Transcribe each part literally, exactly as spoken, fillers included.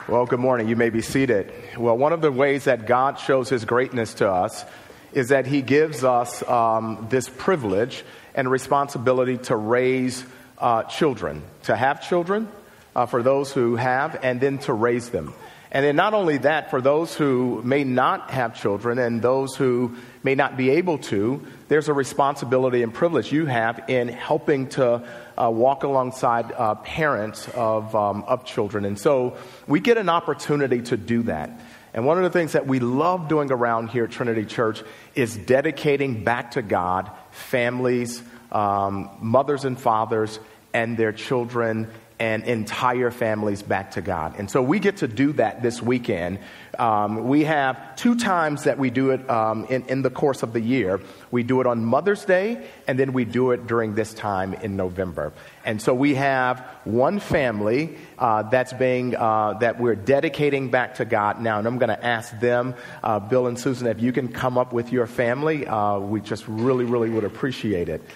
Well, good morning. You may be seated. Well, one of the ways that God shows his greatness to us is that he gives us um, this privilege and responsibility to raise uh, children, to have children uh, for those who have, and then to raise them. And then not only that, for those who may not have children and those who may not be able to, there's a responsibility and privilege you have in helping to uh, walk alongside uh, parents of um, of children. And so we get an opportunity to do that. And one of the things that we love doing around here at Trinity Church is dedicating back to God families, um, mothers and fathers, and their children and entire families back to God. And so we get to do that this weekend. Um, we have two times that we do it um, in, in the course of the year. We do it on Mother's Day, and then we do it during this time in November. And so we have one family uh, that's being uh, that we're dedicating back to God now. And I'm going to ask them, uh, Bill and Susan, if you can come up with your family. Uh, we just really, really would appreciate it.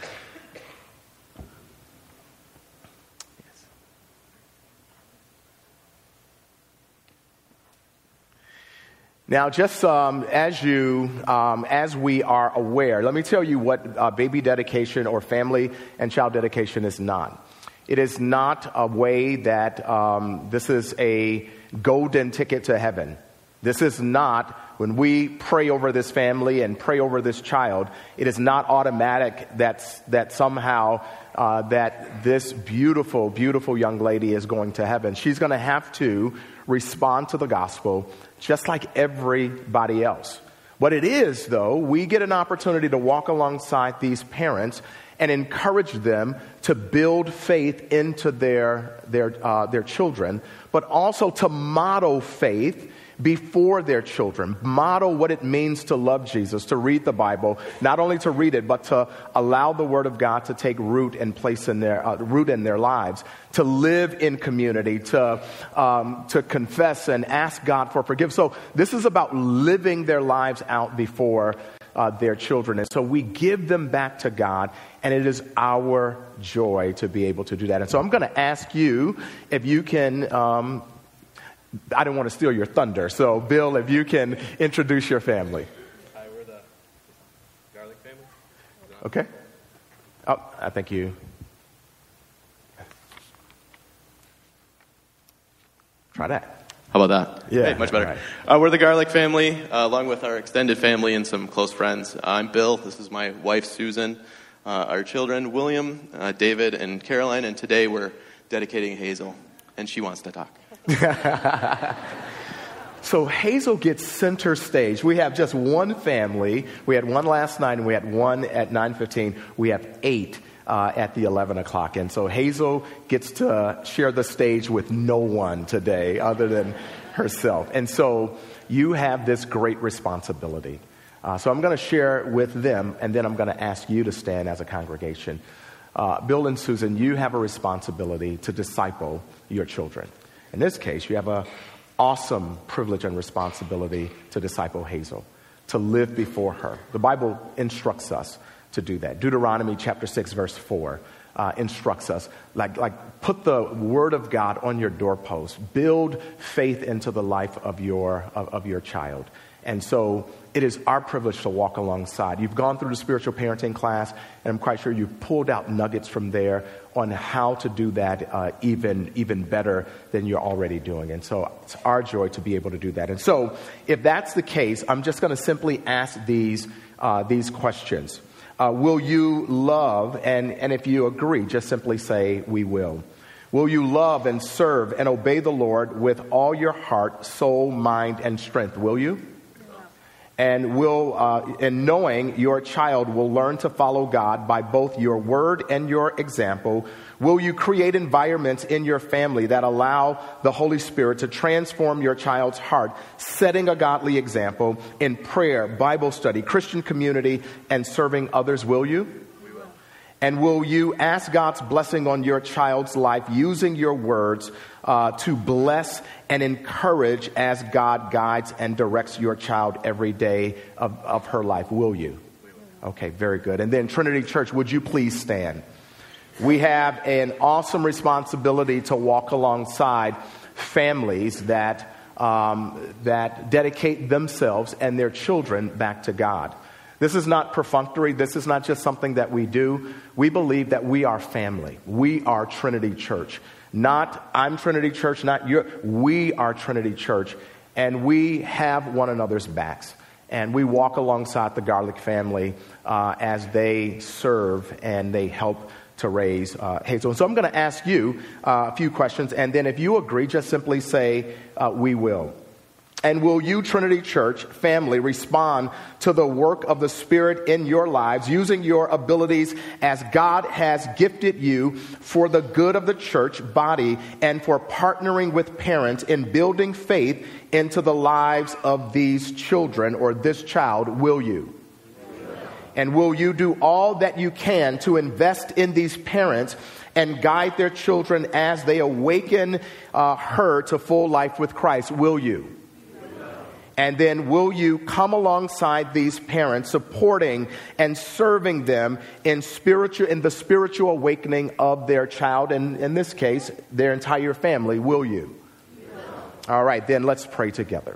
Now, just um, as you, um, as we are aware, let me tell you what uh, baby dedication or family and child dedication is not. It is not a way that um, this is a golden ticket to heaven. This is not, when we pray over this family and pray over this child, it is not automatic that's, that somehow uh, that this beautiful, beautiful young lady is going to heaven. She's going to have to respond to the gospel just like everybody else. What it is, though, we get an opportunity to walk alongside these parents and encourage them to build faith into their their uh, their children, but also to model faith before their children. Model what it means to love Jesus, to read the Bible, not only to read it, but to allow the Word of God to take root and place in their uh, root in their lives, to live in community, to um, to confess and ask God for forgiveness. So this is about living their lives out before uh, their children, and so we give them back to God, and it is our joy to be able to do that. And so I'm going to ask you if you can. Um, I don't want to steal your thunder. So, Bill, if you can introduce your family. Hi, we're the Garlic family. Okay. Oh, I think you. Try that. How about that? Yeah. Hey, much better. Right. Uh, we're the Garlic family, uh, along with our extended family and some close friends. Uh, I'm Bill. This is my wife, Susan. Uh, our children, William, uh, David, and Caroline. And today we're dedicating Hazel, and she wants to talk. So Hazel gets center stage. We have just one family. We had one last night, and we had one at nine fifteen. We have eight uh, at the eleven o'clock. And so Hazel gets to share the stage with no one today other than herself. And so you have this great responsibility. Uh, so I'm going to share with them, and then I'm going to ask you to stand as a congregation. Uh, Bill and Susan, you have a responsibility to disciple your children. In this case, you have an awesome privilege and responsibility to disciple Hazel, to live before her. The Bible instructs us to do that. Deuteronomy chapter six, verse four uh, instructs us, like, like put the word of God on your doorpost. Build faith into the life of your, of, of your child. And so it is our privilege to walk alongside. You've gone through the spiritual parenting class, and I'm quite sure you've pulled out nuggets from there on how to do that uh, even, even better than you're already doing. And so it's our joy to be able to do that. And so if that's the case, I'm just going to simply ask these, uh, these questions. Uh, will you love, and, and if you agree, just simply say, we will. Will you love and serve and obey the Lord with all your heart, soul, mind, and strength? Will you? And will, uh, and knowing your child will learn to follow God by both your word and your example, will you create environments in your family that allow the Holy Spirit to transform your child's heart, setting a godly example in prayer, Bible study, Christian community, and serving others? Will you? We will. And will you ask God's blessing on your child's life using your words uh, to bless and encourage as God guides and directs your child every day of, of her life? Will you? Okay, very good. And then Trinity Church, would you please stand? We have an awesome responsibility to walk alongside families that um, that dedicate themselves and their children back to God. This is not perfunctory. This is not just something that we do. We believe that we are family. We are Trinity Church. Not I'm Trinity Church, not you. We are Trinity Church. And we have one another's backs. And we walk alongside the Garlic family uh, as they serve and they help to raise uh, Hazel. And so I'm going to ask you uh, a few questions. And then if you agree, just simply say, uh, we will. And will you, Trinity Church family, respond to the work of the Spirit in your lives, using your abilities as God has gifted you for the good of the church body and for partnering with parents in building faith into the lives of these children or this child? Will you? And will you do all that you can to invest in these parents and guide their children as they awaken uh, her to full life with Christ? Will you? And then will you come alongside these parents, supporting and serving them in spiritual, in the spiritual awakening of their child, and in this case, their entire family? Will you? Yeah. All right, then let's pray together.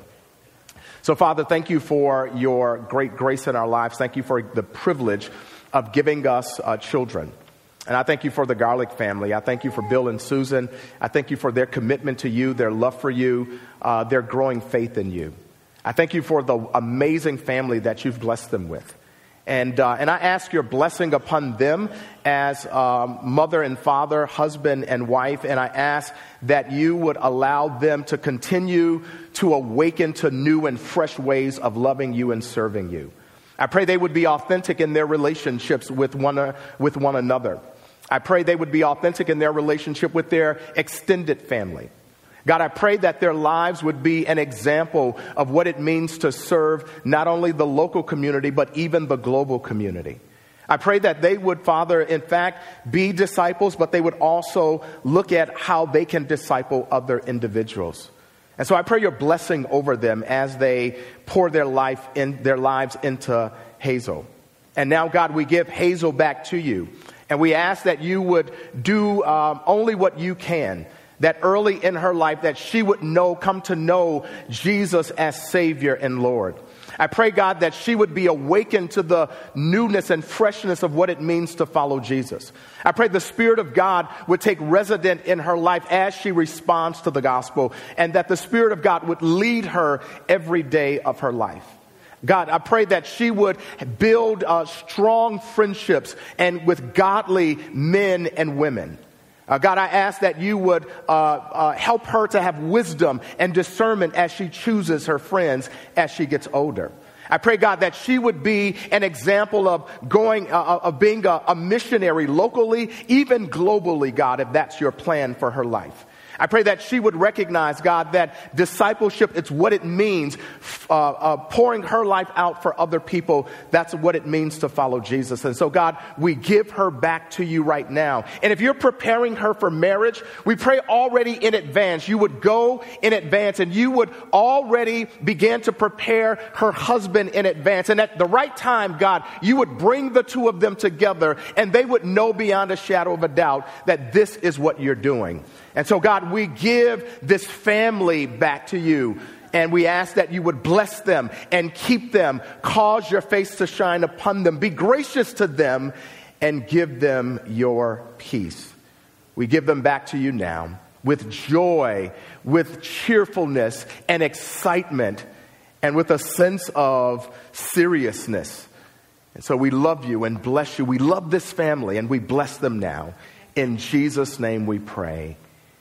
So, Father, thank you for your great grace in our lives. Thank you for the privilege of giving us uh, children. And I thank you for the Garlic family. I thank you for Bill and Susan. I thank you for their commitment to you, their love for you, uh, their growing faith in you. I thank you for the amazing family that you've blessed them with. And uh, and I ask your blessing upon them as um, mother and father, husband and wife. And I ask that you would allow them to continue to awaken to new and fresh ways of loving you and serving you. I pray they would be authentic in their relationships with one, uh, with one another. I pray they would be authentic in their relationship with their extended family. God, I pray that their lives would be an example of what it means to serve not only the local community, but even the global community. I pray that they would, Father, in fact, be disciples, but they would also look at how they can disciple other individuals. And so I pray your blessing over them as they pour their life in their lives into Hazel. And now, God, we give Hazel back to you. And we ask that you would do um, only what you can. That early in her life that she would know, come to know Jesus as Savior and Lord. I pray, God, that she would be awakened to the newness and freshness of what it means to follow Jesus. I pray the Spirit of God would take resident in her life as she responds to the gospel, and that the Spirit of God would lead her every day of her life. God, I pray that she would build uh, strong friendships and with godly men and women. Uh, God, I ask that you would uh, uh, help her to have wisdom and discernment as she chooses her friends as she gets older. I pray, God, that she would be an example of going, uh, of being a, a missionary locally, even globally, God, if that's your plan for her life. I pray that she would recognize, God, that discipleship, it's what it means, uh, uh, pouring her life out for other people. That's what it means to follow Jesus. And so, God, we give her back to you right now. And if you're preparing her for marriage, we pray already in advance. You would go in advance and you would already begin to prepare her husband in advance. And at the right time, God, you would bring the two of them together and they would know beyond a shadow of a doubt that this is what you're doing. And so, God, we give this family back to you, and we ask that you would bless them and keep them, cause your face to shine upon them, be gracious to them, and give them your peace. We give them back to you now with joy, with cheerfulness and excitement, and with a sense of seriousness. And so we love you and bless you. We love this family, and we bless them now. In Jesus' name we pray.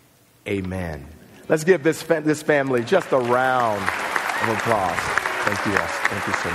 Amen. Let's give this fa- this family just a round of applause. Thank you, yes. Thank you so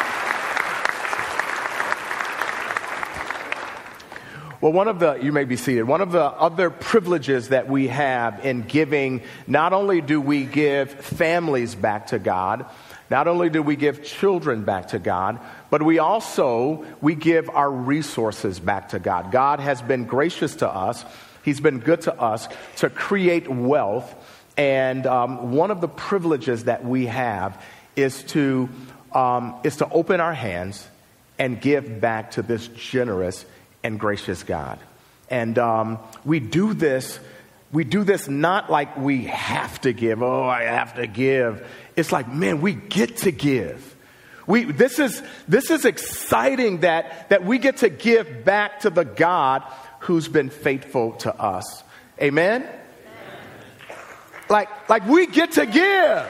much. Well, one of the, you may be seated, one of the other privileges that we have in giving, not only do we give families back to God, not only do we give children back to God, but we also, we give our resources back to God. God has been gracious to us. He's been good to us to create wealth. And um, one of the privileges that we have is to um, is to open our hands and give back to this generous and gracious God. And um, we do this We do this not like we have to give. Oh, I have to give. It's like, man, we get to give. We, this is, this is exciting that, that we get to give back to the God who's been faithful to us. Amen? Amen. Like, like we get to give.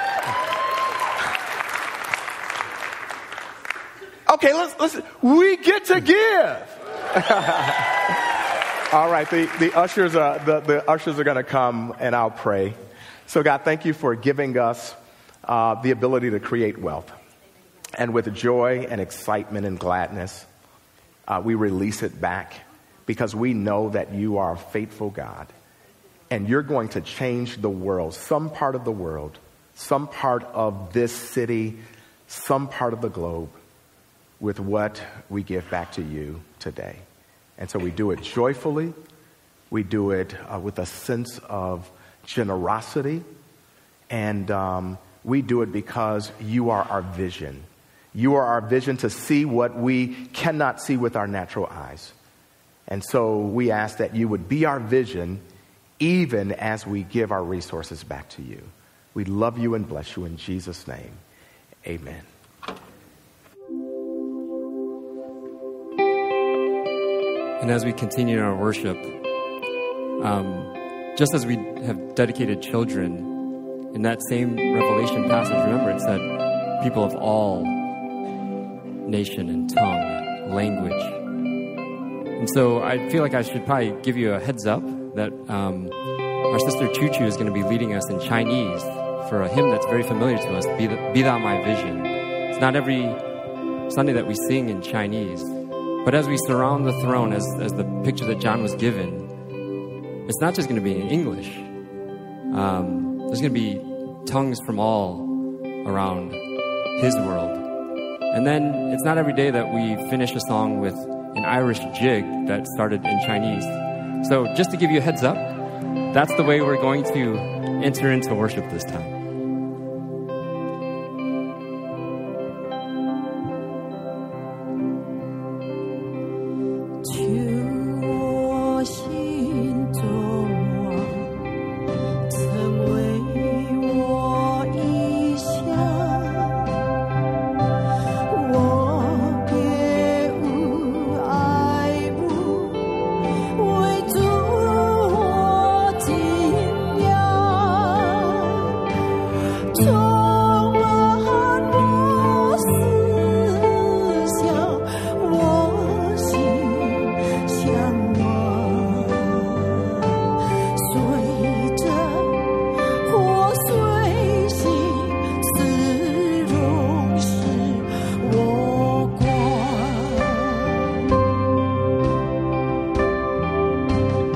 Okay, let's, let's, we get to give. All right, the, the ushers are, the, the ushers are going to come and I'll pray. So God, thank you for giving us uh, the ability to create wealth. And with joy and excitement and gladness, uh, we release it back because we know that you are a faithful God. And you're going to change the world, some part of the world, some part of this city, some part of the globe, with what we give back to you today. And so we do it joyfully. We do it uh, with a sense of generosity. And um, we do it because you are our vision. You are our vision to see what we cannot see with our natural eyes. And so we ask that you would be our vision even as we give our resources back to you. We love you and bless you in Jesus' name. Amen. And as we continue in our worship, um, just as we have dedicated children, in that same Revelation passage, remember it said, people of all nation and tongue, language. And so I feel like I should probably give you a heads up that um, our sister Choo Choo is going to be leading us in Chinese for a hymn that's very familiar to us, Be, the, Be Thou My Vision. It's not every Sunday that we sing in Chinese. But as we surround the throne, as, as the picture that John was given, it's not just going to be in English. Um, there's going to be tongues from all around his world. And then it's not every day that we finish a song with an Irish jig that started in Chinese. So just to give you a heads up, that's the way we're going to enter into worship this time.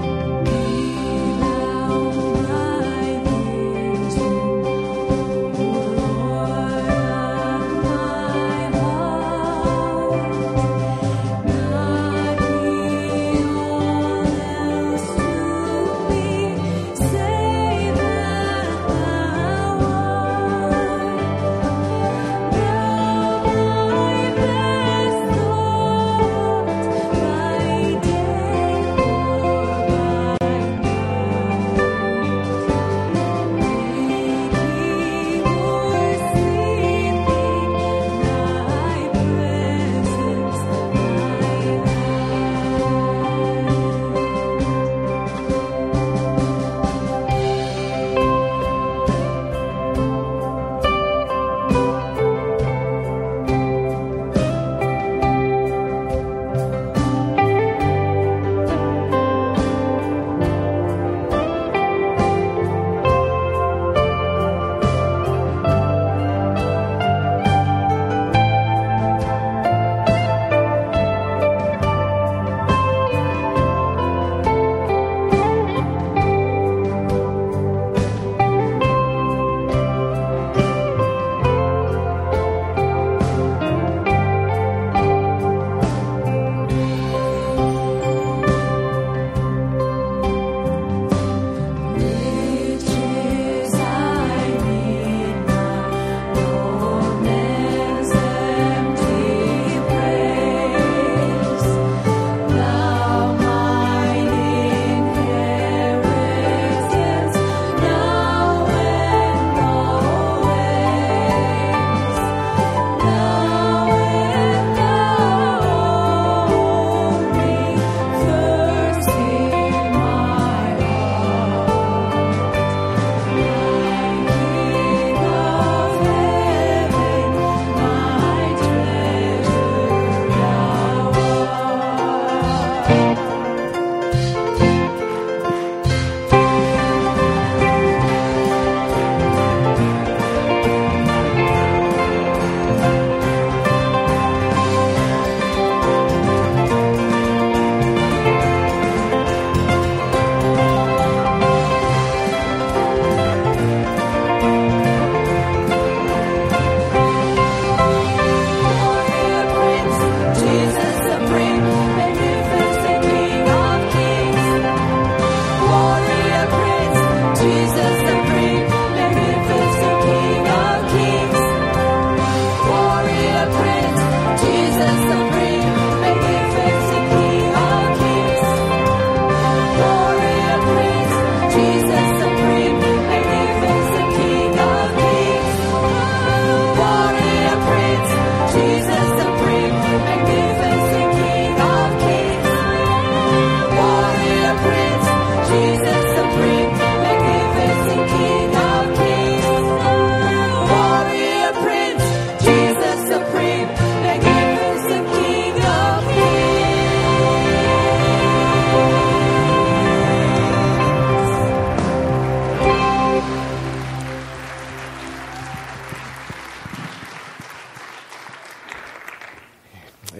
我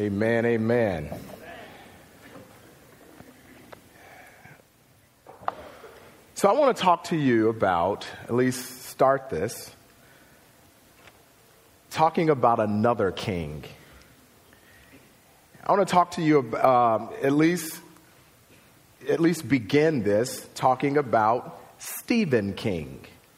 Amen, amen. So I want to talk to you about, at least start this, talking about another king. I want to talk to you about, um, at least, at least begin this talking about Stephen King.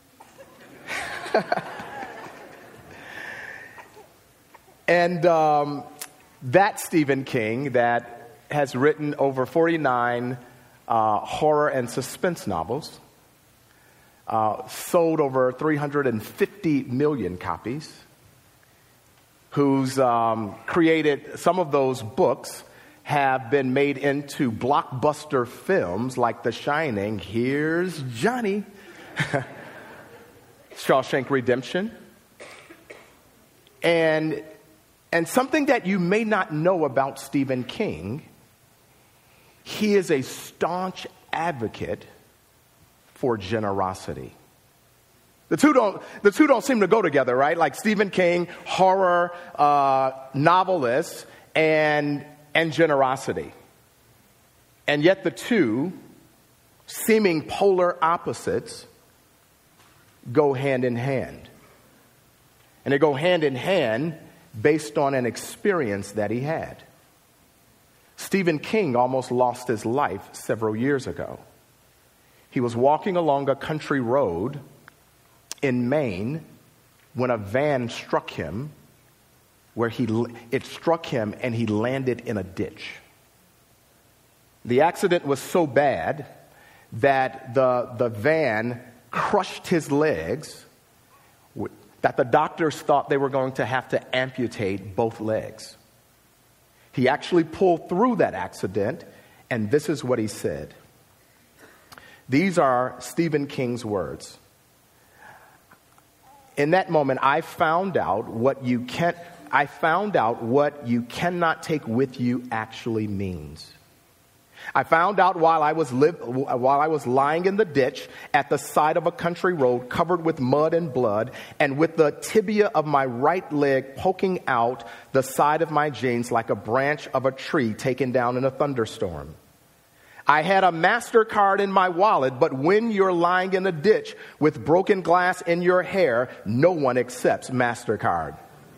And um, that Stephen King that has written over forty-nine uh, horror and suspense novels, uh, sold over three hundred fifty million copies, who's um, created some of those books have been made into blockbuster films like The Shining, Here's Johnny, Shawshank Redemption, and And something that you may not know about Stephen King, he is a staunch advocate for generosity. The two don't, the two don't seem to go together, right? Like Stephen King, horror uh, novelist, and, and generosity. And yet the two, seeming polar opposites, go hand in hand. And they go hand in hand based on an experience that he had. Stephen King almost lost his life several years ago. He was walking along a country road in Maine when a van struck him, where he it struck him and he landed in a ditch. The accident was so bad that the, the van crushed his legs, that the doctors thought they were going to have to amputate both legs. He actually pulled through that accident, and this is what he said. These are Stephen King's words. In that moment, I found out what you can't, I found out what you cannot take with you actually means. I found out while I was li- while I was lying in the ditch at the side of a country road covered with mud and blood, and with the tibia of my right leg poking out the side of my jeans like a branch of a tree taken down in a thunderstorm. I had a MasterCard in my wallet, but when you're lying in a ditch with broken glass in your hair, no one accepts MasterCard.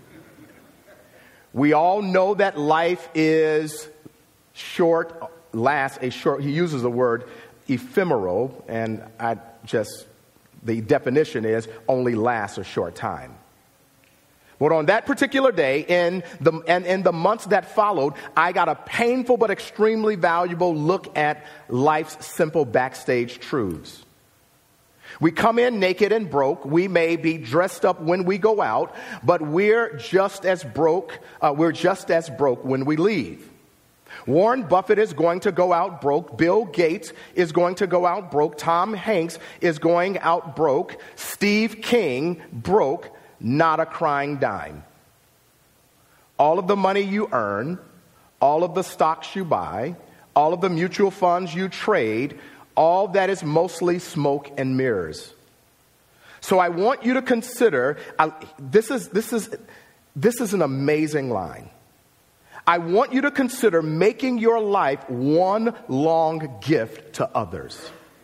We all know that life is short. Last a short, he uses the word ephemeral, and I just, the definition is only lasts a short time. But on that particular day, in the, and in the months that followed, I got a painful but extremely valuable look at life's simple backstage truths. We come in naked and broke. We may be dressed up when we go out, but we're just as broke, uh, we're just as broke when we leave. Warren Buffett is going to go out broke. Bill Gates is going to go out broke. Tom Hanks is going out broke. Steve King broke, not a crying dime. All of the money you earn, all of the stocks you buy, all of the mutual funds you trade, all that is mostly smoke and mirrors. So I want you to consider, uh, this is, this is, this is an amazing line. I want you to consider making your life one long gift to others.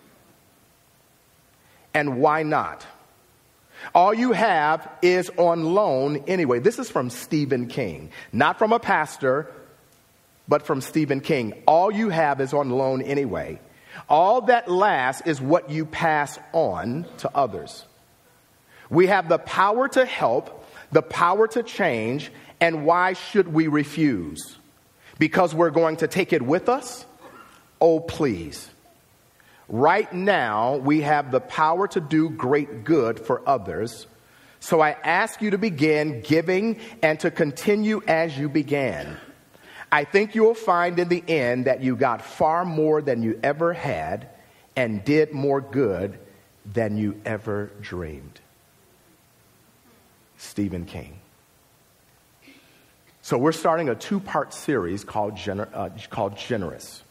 And why not? All you have is on loan anyway. This is from Stephen King, not from a pastor, but from Stephen King. All you have is on loan anyway. All that lasts is what you pass on to others. We have the power to help, the power to change. And why should we refuse? Because we're going to take it with us? Oh, please. Right now, we have the power to do great good for others. So I ask you to begin giving and to continue as you began. I think you will find in the end that you got far more than you ever had and did more good than you ever dreamed. Stephen King. So we're starting a two-part series called, Gener- uh, called Generous.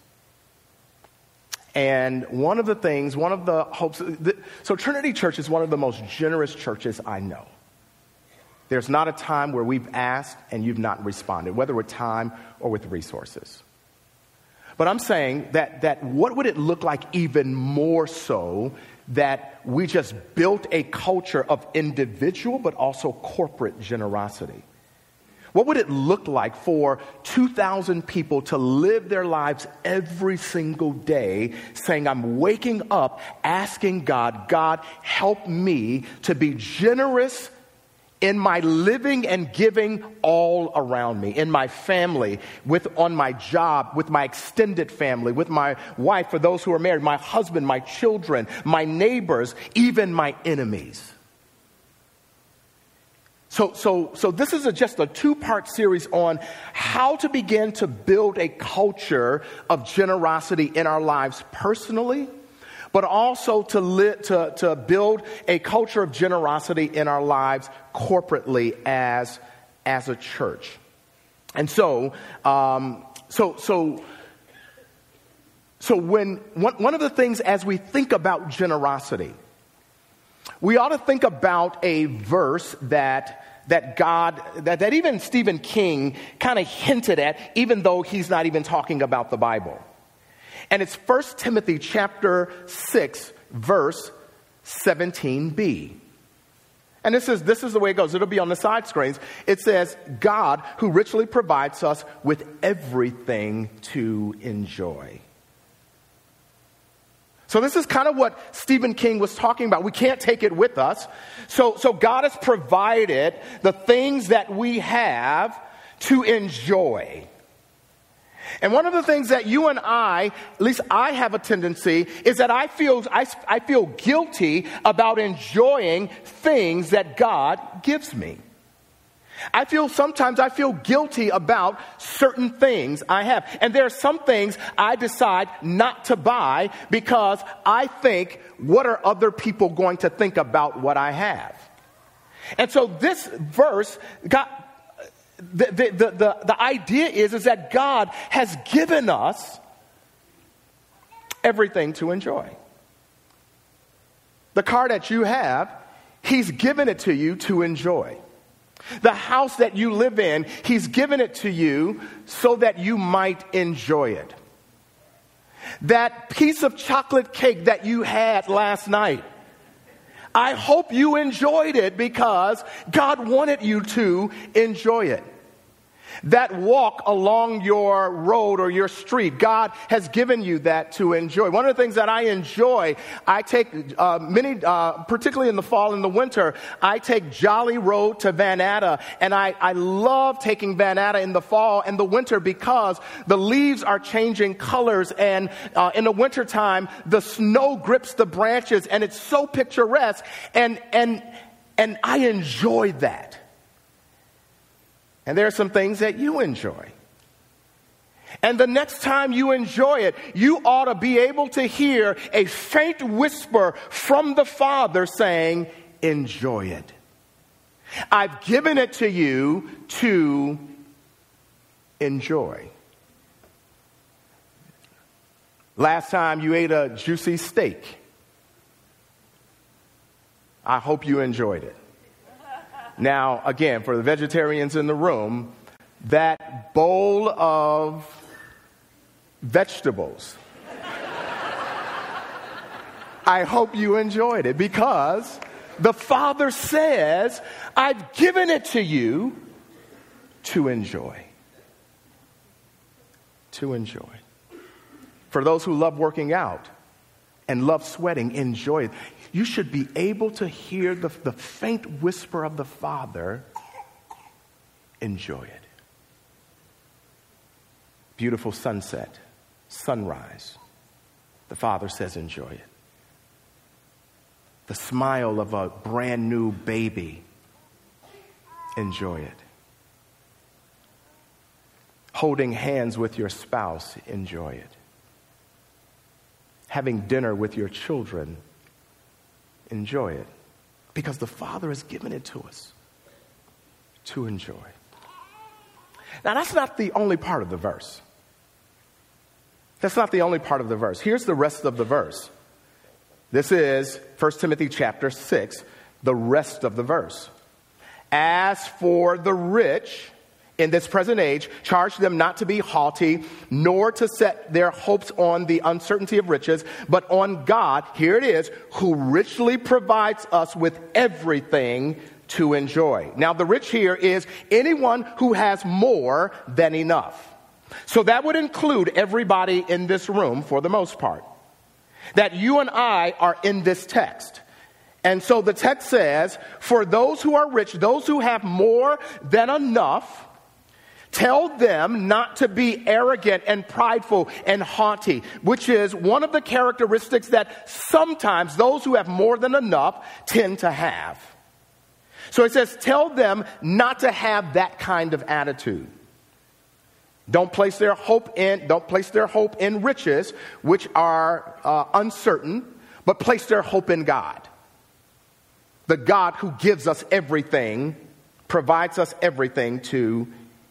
And one of the things, one of the hopes, th- so Trinity Church is one of the most generous churches I know. There's not a time where we've asked and you've not responded, whether with time or with resources. But I'm saying that, that what would it look like even more so that we just built a culture of individual but also corporate generosity? What would it look like for two thousand people to live their lives every single day saying, I'm waking up asking God, God, help me to be generous in my living and giving all around me, in my family, with on my job, with my extended family, with my wife, for those who are married, my husband, my children, my neighbors, even my enemies. So, so, so this is a, just a two-part series on how to begin to build a culture of generosity in our lives personally, but also to, li- to, to build a culture of generosity in our lives corporately as, as a church. And so, um, so, so, so when one, one of the things as we think about generosity, we ought to think about a verse that that God, that, that even Stephen King kind of hinted at, even though he's not even talking about the Bible. And it's First Timothy chapter six, verse seventeen b. And this is, this is the way it goes. It'll be on the side screens. It says, God who richly provides us with everything to enjoy. So this is kind of what Stephen King was talking about. We can't take it with us. So, so God has provided the things that we have to enjoy. And one of the things that you and I, at least I have a tendency, is that I feel I, I feel guilty about enjoying things that God gives me. I feel sometimes I feel guilty about certain things I have. And there are some things I decide not to buy because I think, what are other people going to think about what I have? And so this verse got the the the, the, the idea is, is that God has given us everything to enjoy. The car that you have, He's given it to you to enjoy. The house that you live in, He's given it to you so that you might enjoy it. That piece of chocolate cake that you had last night, I hope you enjoyed it because God wanted you to enjoy it. That walk along your road or your street, God has given you that to enjoy. One of the things that I enjoy, I take uh, many, uh, particularly in the fall and the winter, I take Jolly Road to Van Natta, and I, I love taking Van Natta in the fall and the winter because the leaves are changing colors, and uh, in the wintertime, the snow grips the branches, and it's so picturesque, and and and I enjoy that. And there are some things that you enjoy. And the next time you enjoy it, you ought to be able to hear a faint whisper from the Father saying, enjoy it. I've given it to you to enjoy. Last time you ate a juicy steak, I hope you enjoyed it. Now, again, for the vegetarians in the room, that bowl of vegetables, I hope you enjoyed it because the Father says, I've given it to you to enjoy. To enjoy. For those who love working out and love sweating, enjoy it. You should be able to hear the, the faint whisper of the Father, enjoy it. Beautiful sunset, sunrise. The Father says, enjoy it. The smile of a brand new baby, enjoy it. Holding hands with your spouse, enjoy it. Having dinner with your children, enjoy it. Because the Father has given it to us to enjoy. Now, that's not the only part of the verse. That's not the only part of the verse. Here's the rest of the verse. This is First Timothy chapter six, the rest of the verse. As for the rich in this present age, charge them not to be haughty, nor to set their hopes on the uncertainty of riches, but on God, here it is, who richly provides us with everything to enjoy. Now, the rich here is anyone who has more than enough. So that would include everybody in this room for the most part. That you and I are in this text. And so the text says, for those who are rich, those who have more than enough, tell them not to be arrogant and prideful and haughty, which is one of the characteristics that sometimes those who have more than enough tend to have. So it says, tell them not to have that kind of attitude. Don't place their hope in, don't place their hope in riches, which are uh, uncertain, but place their hope in God. The God who gives us everything, provides us everything to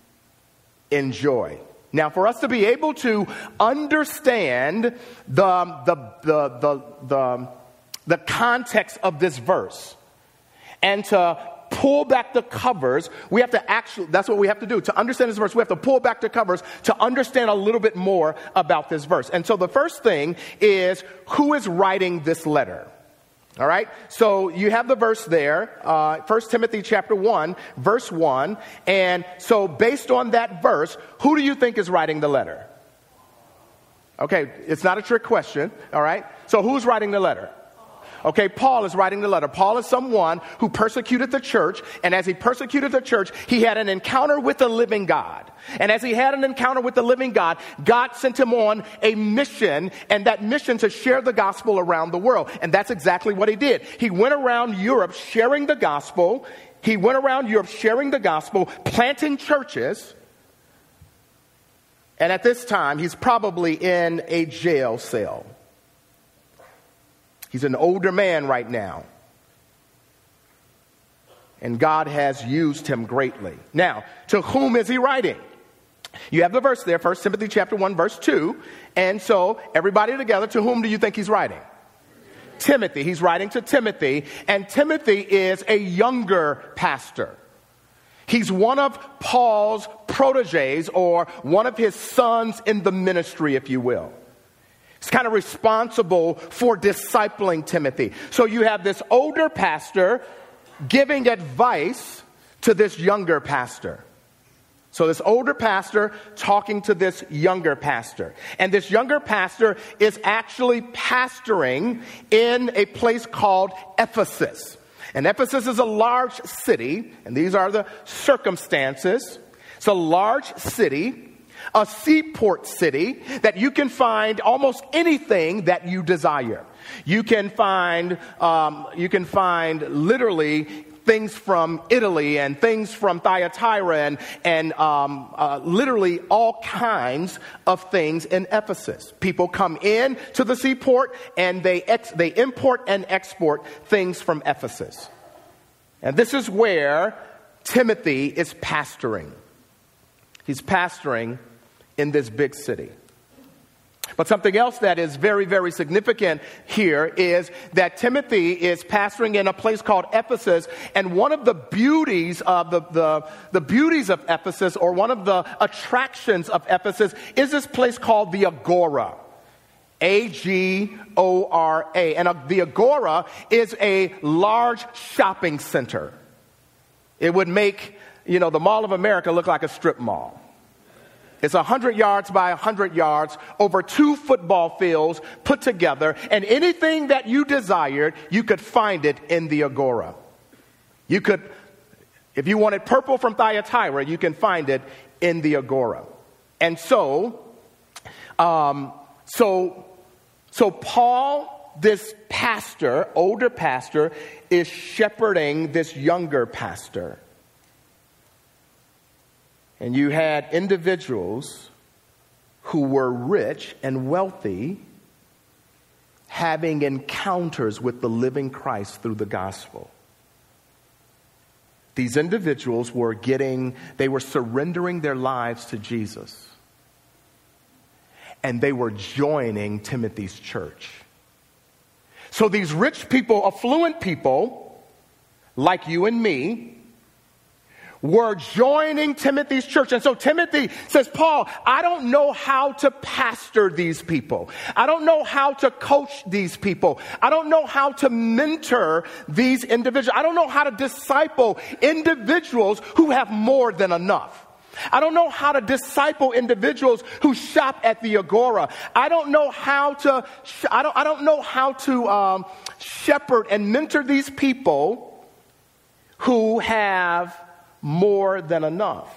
enjoy. Now, for us to be able to understand the, the, the, the, the, the context of this verse and to pull back the covers, we have to actually, that's what we have to do. To understand this verse, we have to pull back the covers to understand a little bit more about this verse. And so the first thing is, who is writing this letter? All right, so you have the verse there, uh, First Timothy chapter one, verse one. And so based on that verse, who do you think is writing the letter? Okay, it's not a trick question, all right? So who's writing the letter? Okay, Paul is writing the letter. Paul is someone who persecuted the church, and as he persecuted the church, he had an encounter with the living God. And as he had an encounter with the living God, God sent him on a mission, and that mission to share the gospel around the world. And that's exactly what he did. He went around Europe sharing the gospel. He went around Europe sharing the gospel, planting churches. And at this time, he's probably in a jail cell. He's an older man right now. And God has used him greatly. Now, to whom is he writing? You have the verse there, First Timothy chapter one, verse two. And so, everybody together, to whom do you think he's writing? Timothy. He's writing to Timothy. And Timothy is a younger pastor. He's one of Paul's proteges, or one of his sons in the ministry, if you will. He's kind of responsible for discipling Timothy. So you have this older pastor giving advice to this younger pastor. So this older pastor talking to this younger pastor. And this younger pastor is actually pastoring in a place called Ephesus. And Ephesus is a large city, and these are the circumstances. It's a large city. A seaport city that you can find almost anything that you desire. You can find, um, you can find literally things from Italy and things from Thyatira and, and um, uh, literally all kinds of things in Ephesus. People come in to the seaport and they ex- they import and export things from Ephesus. And this is where Timothy is pastoring. He's pastoring in this big city. But something else that is very, very significant here is that Timothy is pastoring in a place called Ephesus, and one of the beauties of the, the, the beauties of Ephesus, or one of the attractions of Ephesus, is this place called the Agora. A G O R A. And uh, the Agora is a large shopping center. It would make, you know, the Mall of America look like a strip mall. It's one hundred yards by one hundred yards over two football fields put together. And anything that you desired, you could find it in the Agora. You could, if you wanted purple from Thyatira, you can find it in the Agora. And so, um, so, so Paul, this pastor, older pastor, is shepherding this younger pastor. And you had individuals who were rich and wealthy having encounters with the living Christ through the gospel. These individuals were getting, they were surrendering their lives to Jesus. And they were joining Timothy's church. So these rich people, affluent people, like you and me, were joining Timothy's church. And so Timothy says, Paul, I don't know how to pastor these people. I don't know how to coach these people. I don't know how to mentor these individuals. I don't know how to disciple individuals who have more than enough. I don't know how to disciple individuals who shop at the Agora. I don't know how to, I don't, I don't know how to um, shepherd and mentor these people who have more than enough.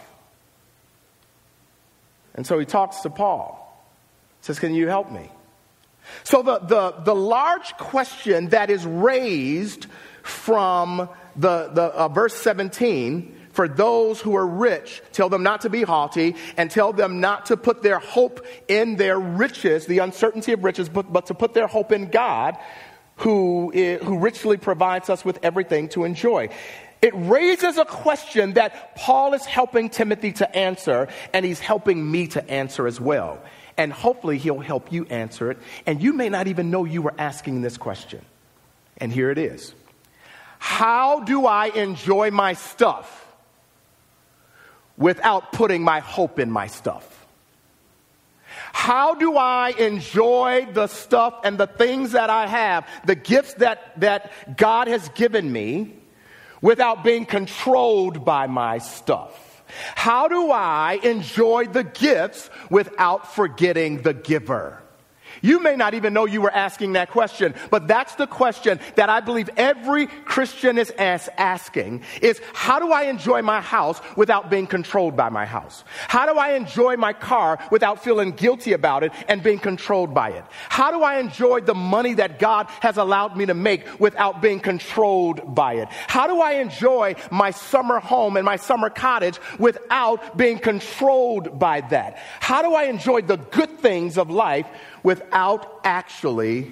And so he talks to Paul. Says, can you help me? So the, the, the large question that is raised from the, the uh, verse seventeen, for those who are rich, tell them not to be haughty and tell them not to put their hope in their riches, the uncertainty of riches, but, but to put their hope in God, who, is, who richly provides us with everything to enjoy. It raises a question that Paul is helping Timothy to answer, and he's helping me to answer as well. And hopefully he'll help you answer it. And you may not even know you were asking this question. And here it is. How do I enjoy my stuff without putting my hope in my stuff? How do I enjoy the stuff and the things that I have, the gifts that, that God has given me, without being controlled by my stuff? How do I enjoy the gifts without forgetting the giver? You may not even know you were asking that question, but that's the question that I believe every Christian is as asking is, how do I enjoy my house without being controlled by my house? How do I enjoy my car without feeling guilty about it and being controlled by it? How do I enjoy the money that God has allowed me to make without being controlled by it? How do I enjoy my summer home and my summer cottage without being controlled by that? How do I enjoy the good things of life without actually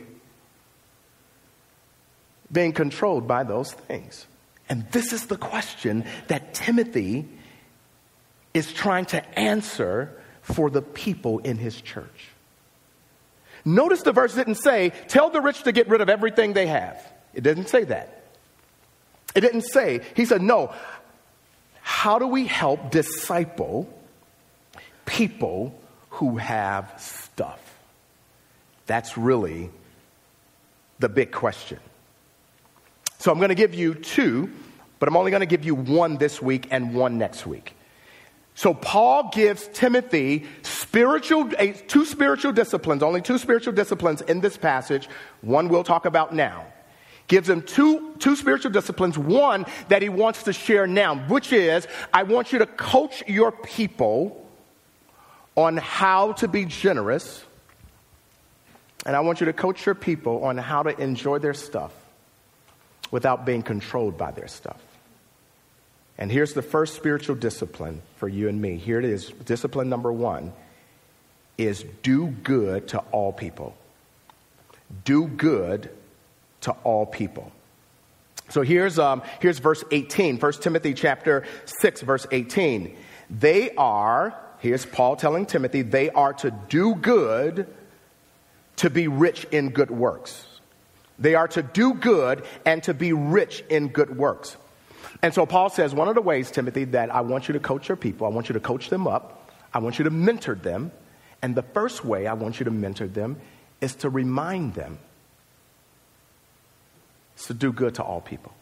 being controlled by those things? And this is the question that Timothy is trying to answer for the people in his church. Notice the verse didn't say, tell the rich to get rid of everything they have. It didn't say that. It didn't say, he said, no, how do we help disciple people who have stuff? That's really the big question. So I'm going to give you two, but I'm only going to give you one this week and one next week. So Paul gives Timothy spiritual, two spiritual disciplines, only two spiritual disciplines in this passage. One we'll talk about now. Gives him two, two spiritual disciplines. One that he wants to share now, which is, I want you to coach your people on how to be generous. And I want you to coach your people on how to enjoy their stuff without being controlled by their stuff. And here's the first spiritual discipline for you and me. Here it is. Discipline number one is do good to all people. Do good to all people. So here's um, here's verse eighteen. First Timothy chapter six, verse eighteen. They are, here's Paul telling Timothy, they are to do good, to be rich in good works. They are to do good and to be rich in good works. And so Paul says, one of the ways, Timothy, that I want you to coach your people, I want you to coach them up, I want you to mentor them. And the first way I want you to mentor them is to remind them it's to do good to all people.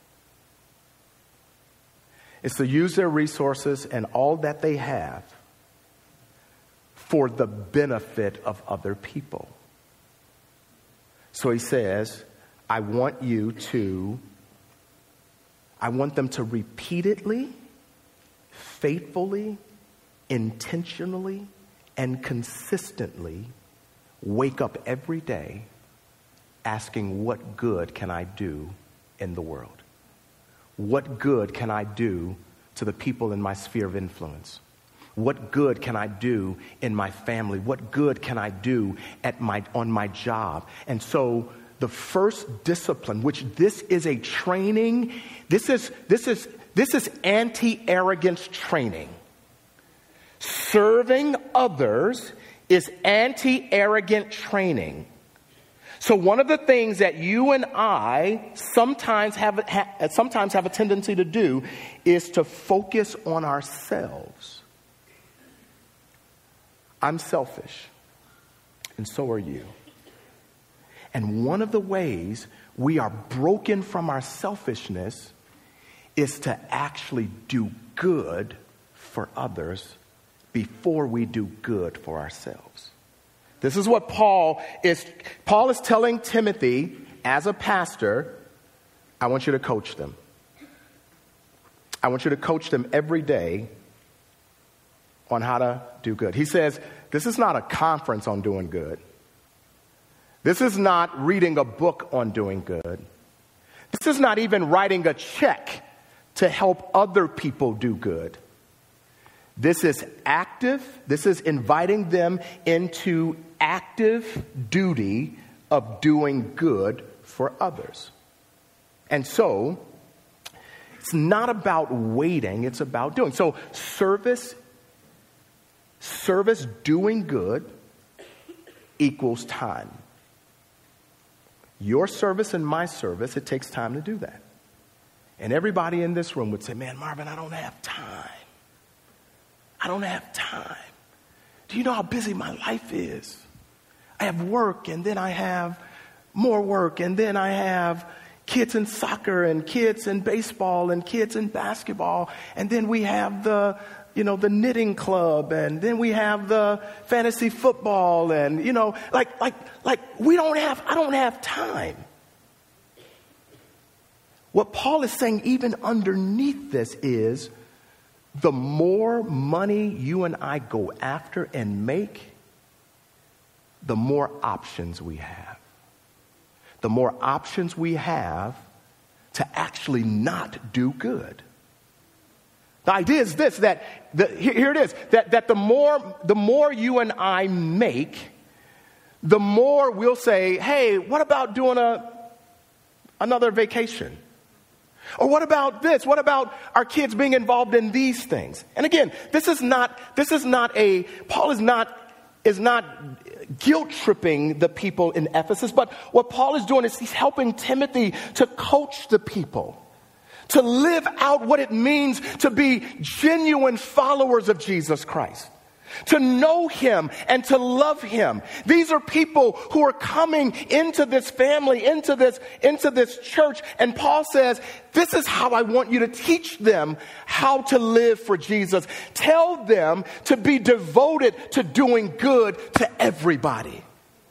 It's to use their resources and all that they have for the benefit of other people. So he says, I want you to, I want them to repeatedly, faithfully, intentionally, and consistently wake up every day asking, what good can I do in the world? What good can I do to the people in my sphere of influence? What good can I do in my family? What good can I do at my on my job? And so the first discipline, which this is a training, this is this is this is anti-arrogance training. Serving others is anti-arrogant training. So one of the things that you and I sometimes have, ha, sometimes have a tendency to do is to focus on ourselves. I'm selfish, and so are you. And one of the ways we are broken from our selfishness is to actually do good for others before we do good for ourselves. This is what Paul is, Paul is telling Timothy, as a pastor, I want you to coach them. I want you to coach them every day on how to do good. He says, this is not a conference on doing good. This is not reading a book on doing good. This is not even writing a check to help other people do good. This is active. This is inviting them into active duty of doing good for others. And so, it's not about waiting, it's about doing. So, service, service doing good equals time. Your service and my service, it takes time to do that. And everybody in this room would say, man, Marvin, I don't have time. I don't have time. Do you know how busy my life is? I have work, and then I have more work, and then I have kids in soccer and kids in baseball and kids in basketball, and then we have the, you know, the knitting club, and then we have the fantasy football, and, you know, like, like, like we don't have, I don't have time. What Paul is saying even underneath this is, the more money you and I go after and make, the more options we have. The more options we have to actually not do good. The idea is this, that the, here it is, that, that the more the more you and I make, the more we'll say, hey, what about doing a another vacation? Or what about this? What about our kids being involved in these things? And again, this is not, this is not a, Paul is not, is not guilt tripping the people in Ephesus, but what Paul is doing is he's helping Timothy to coach the people, to live out what it means to be genuine followers of Jesus Christ. To know him and to love him. These are people who are coming into this family, into this, into this church. And Paul says, this is how I want you to teach them how to live for Jesus. Tell them to be devoted to doing good to everybody.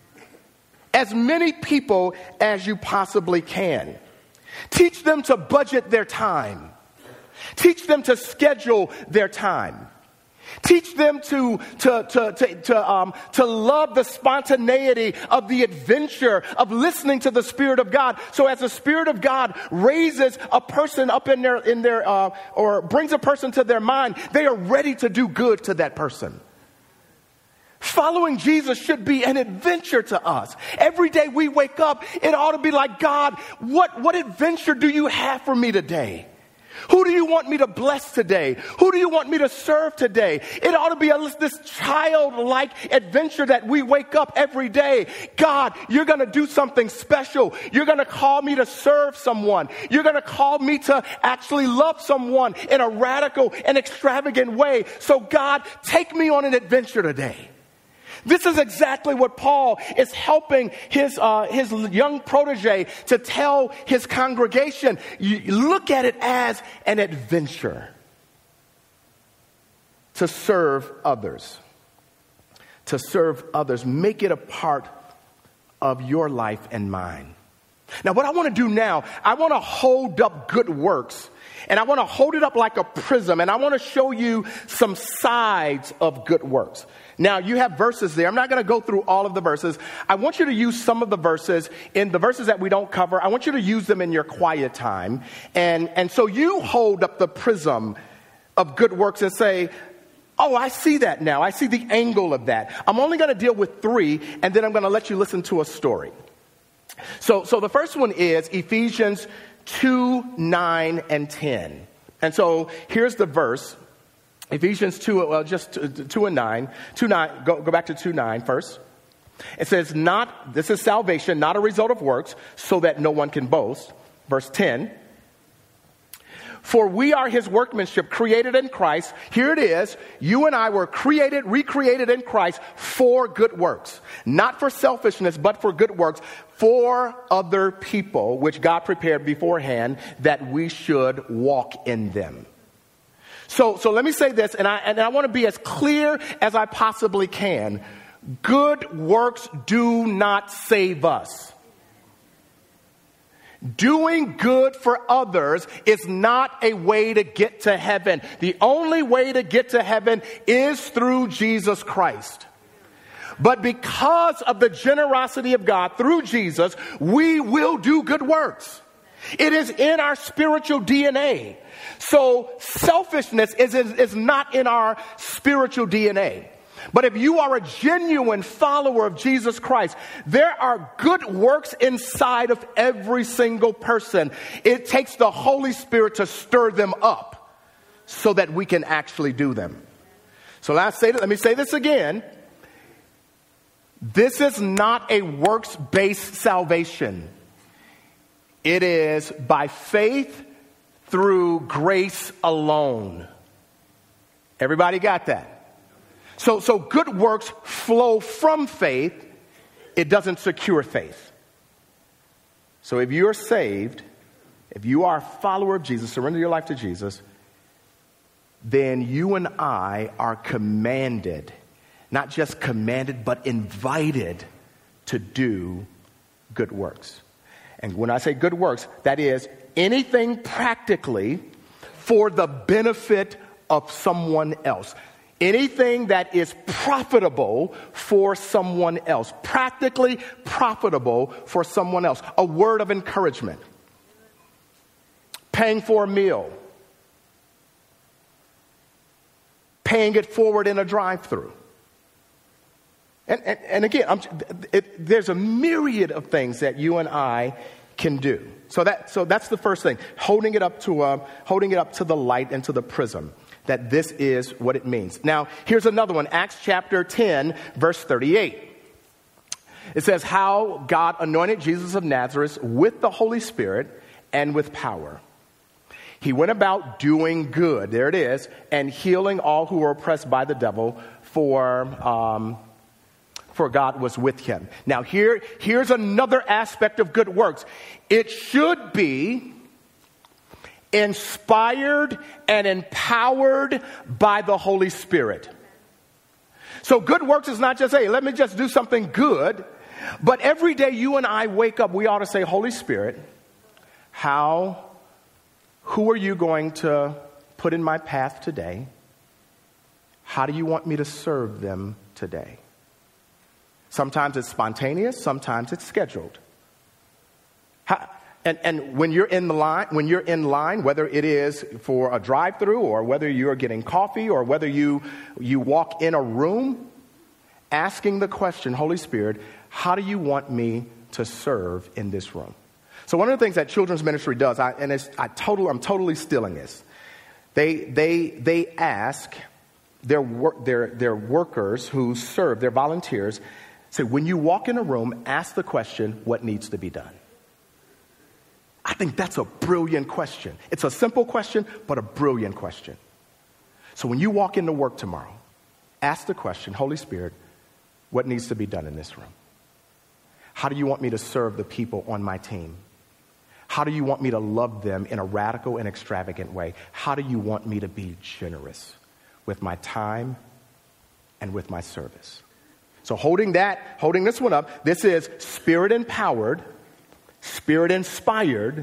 As many people as you possibly can. Teach them to budget their time. Teach them to schedule their time. Teach them to to to to to, um, to love the spontaneity of the adventure of listening to the Spirit of God. So as the Spirit of God raises a person up in their in their uh, or brings a person to their mind, they are ready to do good to that person. Following Jesus should be an adventure to us. Every day we wake up, it ought to be like, God, what what adventure do you have for me today? Who do you want me to bless today? Who do you want me to serve today? It ought to be a, this childlike adventure that we wake up every day. God, you're going to do something special. You're going to call me to serve someone. You're going to call me to actually love someone in a radical and extravagant way. So God, take me on an adventure today. This is exactly what Paul is helping his uh, his young protege to tell his congregation. You look at it as an adventure to serve others. To serve others. Make it a part of your life and mine. Now, what I want to do now, I want to hold up good works. And I want to hold it up like a prism. And I want to show you some sides of good works. Now, you have verses there. I'm not going to go through all of the verses. I want you to use some of the verses in the verses that we don't cover. I want you to use them in your quiet time. And, and so you hold up the prism of good works and say, oh, I see that now. I see the angle of that. I'm only going to deal with three, and then I'm going to let you listen to a story. So, so the first one is Ephesians two, nine, and ten. And so here's the verse. Ephesians two, well, just two and nine. two, nine, go, go back to two, nine first. It says, not, this is salvation, not a result of works, so that no one can boast. Verse ten. For we are his workmanship, created in Christ. Here it is. You and I were created, recreated in Christ for good works. Not for selfishness, but for good works. For other people, which God prepared beforehand, that we should walk in them. So, so let me say this, and I, and I want to be as clear as I possibly can. Good works do not save us. Doing good for others is not a way to get to heaven. The only way to get to heaven is through Jesus Christ. But because of the generosity of God through Jesus, we will do good works. It is in our spiritual D N A. So selfishness is, is, is not in our spiritual D N A. But if you are a genuine follower of Jesus Christ, there are good works inside of every single person. It takes the Holy Spirit to stir them up so that we can actually do them. So let's say, let me say this again. This is not a works-based salvation. It is by faith through grace alone. Everybody got that? So, so good works flow from faith. It doesn't secure faith. So if you're saved, if you are a follower of Jesus, surrender your life to Jesus, then you and I are commanded, not just commanded, but invited to do good works. And when I say good works, that is anything practically for the benefit of someone else. Anything that is profitable for someone else. Practically profitable for someone else. A word of encouragement. Paying for a meal. Paying it forward in a drive-thru. And, and, and again, I'm, it, there's a myriad of things that you and I can do. So that so that's the first thing. Holding it up to uh, holding it up to the light and to the prism. That this is what it means. Now, here's another one. Acts chapter ten, verse thirty-eight. It says, how God anointed Jesus of Nazareth with the Holy Spirit and with power. He went about doing good, there it is, and healing all who were oppressed by the devil, for um, for God was with him. Now, here, here's another aspect of good works. It should be inspired and empowered by the Holy Spirit. So good works is not just, hey, let me just do something good. But every day you and I wake up, we ought to say, Holy Spirit, how, who are you going to put in my path today? How do you want me to serve them today? Sometimes it's spontaneous, sometimes it's scheduled. How, And, and when you're in the line, when you're in line, whether it is for a drive-through or whether you're getting coffee or whether you you walk in a room, asking the question, Holy Spirit, how do you want me to serve in this room? So one of the things that children's ministry does, I, and it's, I total, I'm totally stealing this. They they they ask their work their their workers who serve, their volunteers, say, when you walk in a room, ask the question, what needs to be done? I think that's a brilliant question. It's a simple question, but a brilliant question. So when you walk into work tomorrow, ask the question, Holy Spirit, what needs to be done in this room? How do you want me to serve the people on my team? How do you want me to love them in a radical and extravagant way? How do you want me to be generous with my time and with my service? So holding that, holding this one up, this is spirit empowered, Spirit inspired.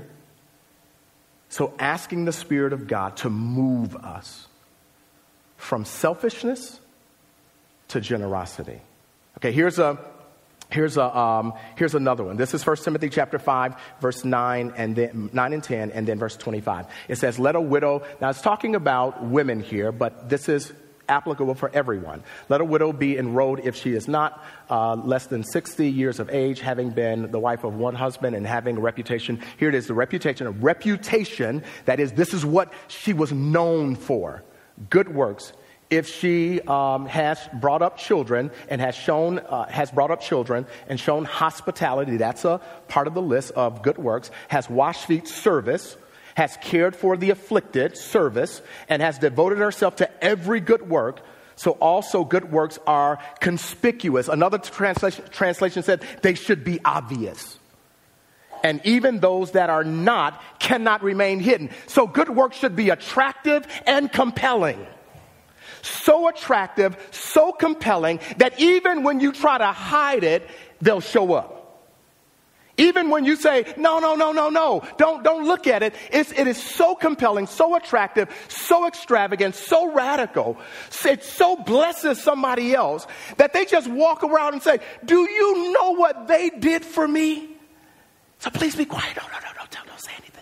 So asking the Spirit of God to move us from selfishness to generosity. Okay, here's a here's a um, here's another one. This is First Timothy chapter five, verse nine and then nine and ten, and then verse twenty-five. It says, "Let a widow." Now it's talking about women here, but this is applicable for everyone. Let a widow be enrolled if she is not uh, less than sixty years of age, having been the wife of one husband and having a reputation. Here it is, the reputation, a reputation that is, this is what she was known for. Good works if she um, has brought up children and has shown uh, has brought up children and shown hospitality, that's a part of the list of good works, has washed feet, service, has cared for the afflicted, service, and has devoted herself to every good work. So also good works are conspicuous. Another translation, translation said they should be obvious. And even those that are not cannot remain hidden. So good works should be attractive and compelling. So attractive, so compelling, that even when you try to hide it, they'll show up. Even when you say, no, no, no, no, no, don't, don't look at it. It's, it is so compelling, so attractive, so extravagant, so radical. It so blesses somebody else that they just walk around and say, do you know what they did for me? So please be quiet. No, no, no, no, don't, don't say anything.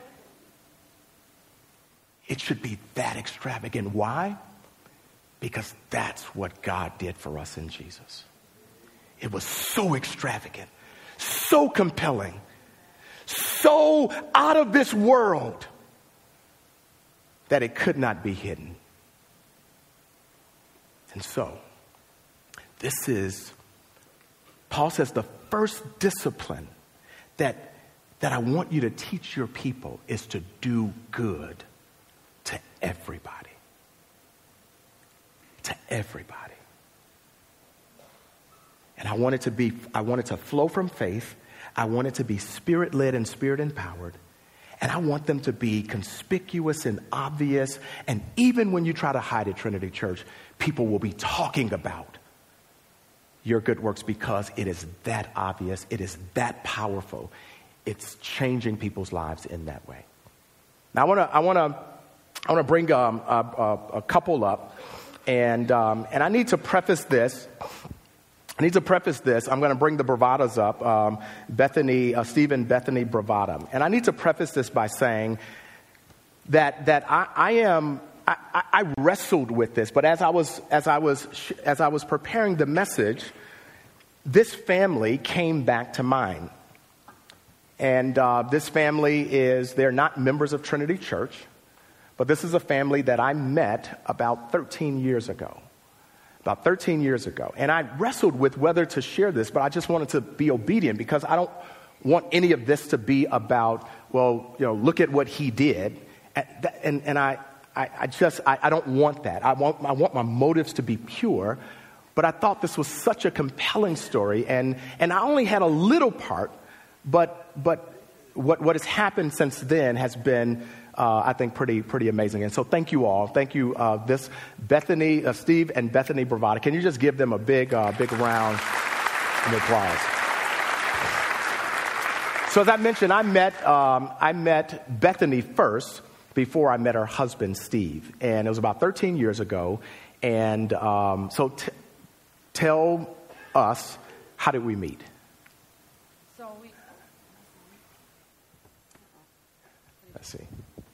It should be that extravagant. Why? Because that's what God did for us in Jesus. It was so extravagant, so compelling, so out of this world that it could not be hidden. And so, this is, Paul says, the first discipline that, that I want you to teach your people is to do good to everybody. To everybody. And I want it to be, I want it to flow from faith. I want it to be spirit-led and spirit-empowered. And I want them to be conspicuous and obvious. And even when you try to hide at Trinity Church, people will be talking about your good works because it is that obvious. It is that powerful. It's changing people's lives in that way. Now I want to, I want to, I want to bring um, a, a, a couple up. And um, and I need to preface this. I need to preface this. I'm going to bring the Bravadas up, um, Bethany, uh, Steve and Bethany Bravada. And I need to preface this by saying that that I, I am I, I wrestled with this, but as I was as I was as I was preparing the message, this family came back to mind. And uh, this family is they're not members of Trinity Church. But this is a family that I met about thirteen years ago. About thirteen years ago. And I wrestled with whether to share this, but I just wanted to be obedient because I don't want any of this to be about, well, you know, look at what he did. And, and, and I, I, I just, I, I don't want that. I want, I want my motives to be pure. But I thought this was such a compelling story. And, and I only had a little part, but, but what, what has happened since then has been Uh, I think pretty pretty amazing. And so thank you all. Thank you, uh, this Bethany, uh, Steve and Bethany Bravada. Can you just give them a big, uh, big round of applause? So as I mentioned, I met um, I met Bethany first before I met her husband, Steve. And it was about thirteen years ago. And um, so t- tell us, how did we meet? So we... Let's see.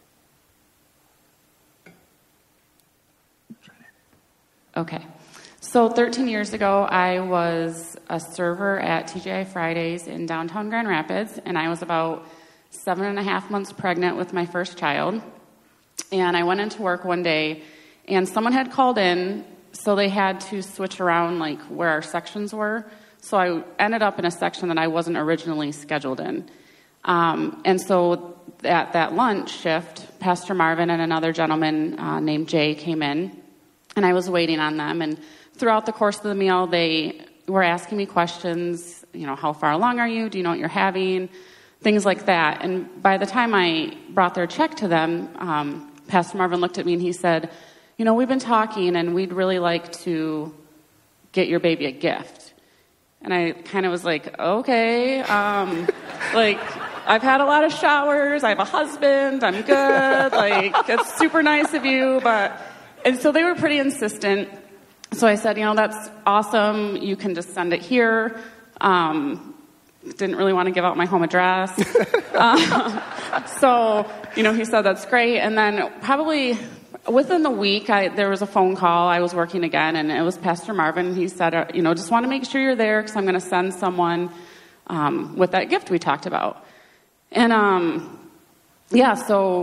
Okay. So thirteen years ago, I was a server at T G I Fridays in downtown Grand Rapids, and I was about seven and a half months pregnant with my first child. And I went into work one day, and someone had called in, so they had to switch around like where our sections were. So I ended up in a section that I wasn't originally scheduled in. Um, and so at that lunch shift, Pastor Marvin and another gentleman uh, named Jay came in. And I was waiting on them. And throughout the course of the meal, they were asking me questions. You know, how far along are you? Do you know what you're having? Things like that. And by the time I brought their check to them, um, Pastor Marvin looked at me and he said, you know, we've been talking and we'd really like to get your baby a gift. And I kind of was like, okay. Um, like, I've had a lot of showers. I have a husband. I'm good. Like, it's super nice of you, but... And so they were pretty insistent. So I said, you know, that's awesome. You can just send it here. Um, didn't really want to give out my home address. uh, so, you know, he said, that's great. And then probably within the week, I, there was a phone call. I was working again, and it was Pastor Marvin. He said, uh, you know, just want to make sure you're there because I'm going to send someone um, with that gift we talked about. And, um, yeah, so...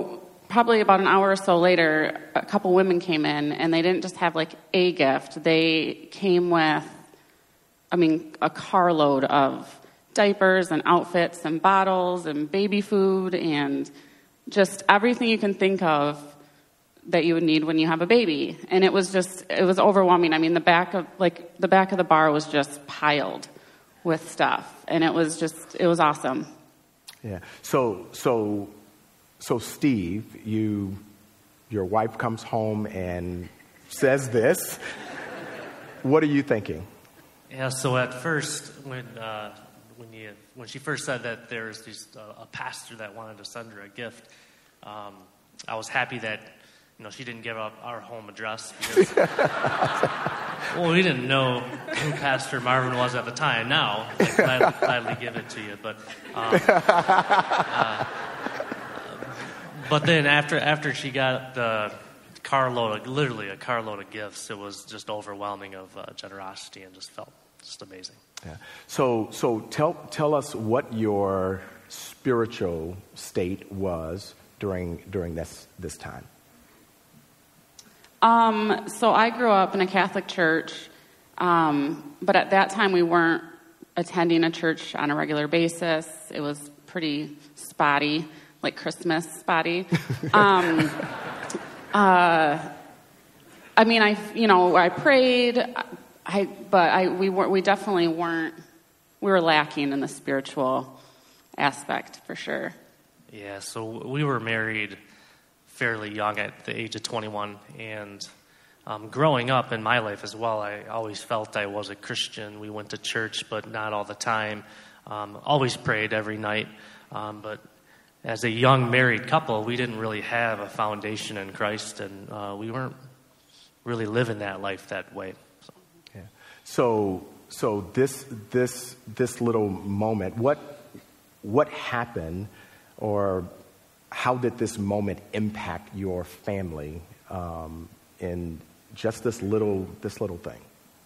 probably about an hour or so later, a couple women came in, and they didn't just have like a gift. They came with, I mean, a carload of diapers and outfits and bottles and baby food and just everything you can think of that you would need when you have a baby. And it was just, it was overwhelming. I mean, the back of, like, the back of the bar was just piled with stuff. And it was just, it was awesome. Yeah. So, so, so Steve, you, your wife comes home and says this. What are you thinking? Yeah, so at first, when uh, when you when she first said that there was this, uh, a pastor that wanted to send her a gift, um, I was happy that, you know, she didn't give up our home address because, well, we didn't know who Pastor Marvin was at the time. Now, I'd gladly, gladly give it to you, but um, uh, but then after after she got the carload, of, literally a carload of gifts, it was just overwhelming of uh, generosity and just felt just amazing. Yeah. So, so tell tell us what your spiritual state was during during this this time. Um, so I grew up in a Catholic church, um, but at that time we weren't attending a church on a regular basis. It was pretty spotty, like Christmas spotty. um, uh, I mean, I you know I prayed. I, but I, we were, we definitely weren't, we were lacking in the spiritual aspect for sure. Yeah, so we were married fairly young at the age of twenty-one, and um, growing up in my life as well, I always felt I was a Christian. We went to church, but not all the time. Um, always prayed every night, um, but as a young married couple, we didn't really have a foundation in Christ, and uh, we weren't really living that life that way. So, so this this this little moment, what what happened, or how did this moment impact your family um, in just this little this little thing?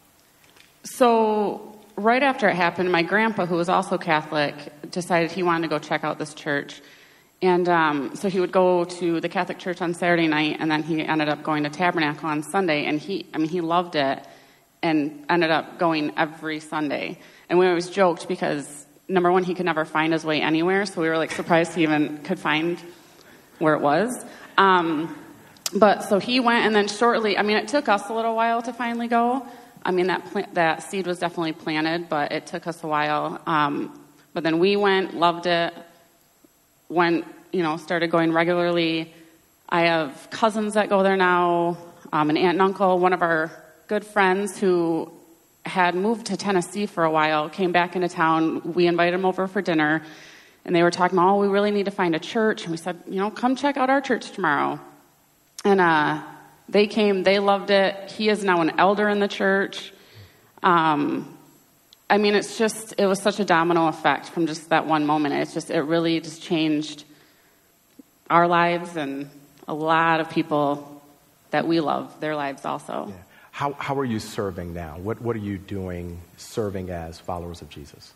So, right after it happened, my grandpa, who was also Catholic, decided he wanted to go check out this church, and um, so he would go to the Catholic church on Saturday night, and then he ended up going to Tabernacle on Sunday, and he, I mean, he loved it. And ended up going every Sunday. And we always joked because, number one, he could never find his way anywhere, so we were, like, surprised he even could find where it was. Um, but so he went, and then shortly, I mean, it took us a little while to finally go. I mean, that plant, that seed was definitely planted, but it took us a while. Um, but then we went, loved it, went, you know, started going regularly. I have cousins that go there now, um, an aunt and uncle. One of our good friends who had moved to Tennessee for a while came back into town. We invited them over for dinner, and they were talking about, oh, we really need to find a church. And we said, you know, come check out our church tomorrow. And uh, they came. They loved it. He is now an elder in the church. Um, I mean, it's just, it was such a domino effect from just that one moment. It's just, it really just changed our lives and a lot of people that we love, their lives also. Yeah. How how are you serving now? What what are you doing serving as followers of Jesus?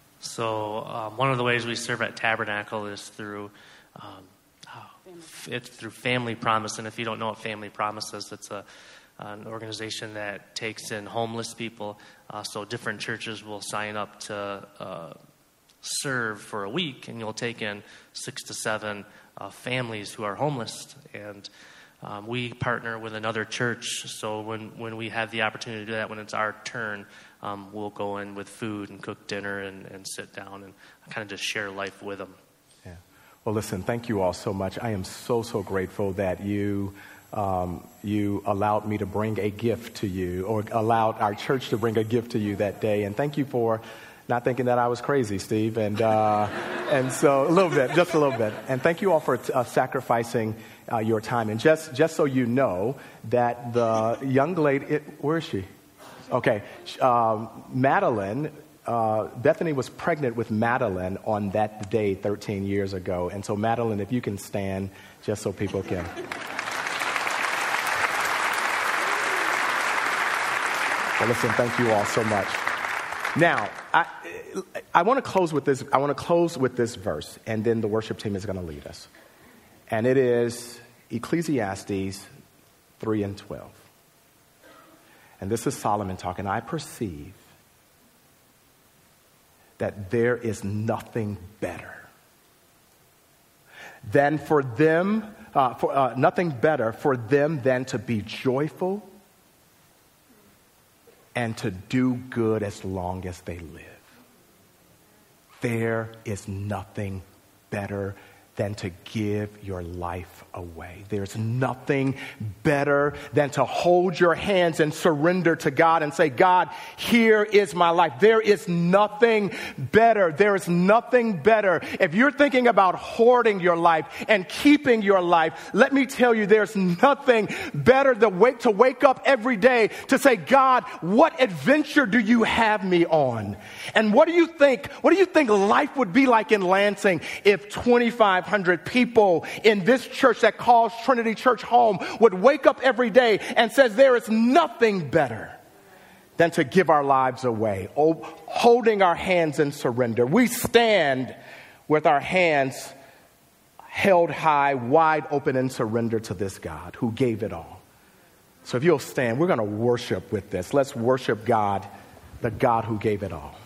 So um, one of the ways we serve at Tabernacle is through um, oh, it's through Family Promise. And if you don't know what Family Promise is, it's a an organization that takes in homeless people. Uh, so different churches will sign up to uh, serve for a week, and you'll take in six to seven uh, families who are homeless. And Um, we partner with another church, so when, when we have the opportunity to do that, when it's our turn, um, we'll go in with food and cook dinner and, and sit down and kind of just share life with them. Yeah. Well, listen, thank you all so much. I am so, so grateful that you um, you allowed me to bring a gift to you, or allowed our church to bring a gift to you that day. And thank you for not thinking that I was crazy, Steve. And uh, and so a little bit, just a little bit. And thank you all for uh, sacrificing uh, your time. And just just so you know that the young lady, it, where is she? Okay, um, Madeline. Uh, Bethany was pregnant with Madeline on that day thirteen years ago. And so, Madeline, if you can stand, just so people can. Well, listen, thank you all so much. Now, I, I want to close with this. I want to close with this verse, and then the worship team is going to lead us. And it is Ecclesiastes three and twelve. And this is Solomon talking. I perceive that there is nothing better than for them, uh, for, uh, nothing better for them than to be joyful and to do good as long as they live. There is nothing better than to give your life away. There's nothing better than to hold your hands and surrender to God and say, God, here is my life. There is nothing better. There is nothing better. If you're thinking about hoarding your life and keeping your life, let me tell you, there's nothing better than wake, to wake up every day to say, God, what adventure do you have me on? And what do you think, what do you think life would be like in Lansing if twenty-five hundred people in this church that calls Trinity Church home would wake up every day and says there is nothing better than to give our lives away, holding our hands in surrender. We stand with our hands held high, wide open in surrender to this God who gave it all. So if you'll stand, we're going to worship with this. Let's worship God, the God who gave it all.